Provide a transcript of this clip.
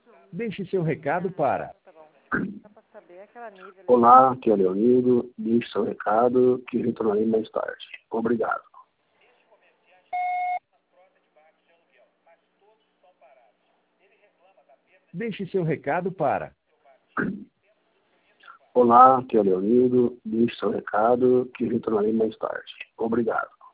Deixe seu recado para... Tá bom. Só pra saber, aquela nível... Olá, aqui é o Leonido. Deixe seu recado que retornarei mais tarde. Obrigado. Deixe seu recado para... Olá, aqui é o Leonido. Deixe seu recado que retornarei mais tarde. Obrigado.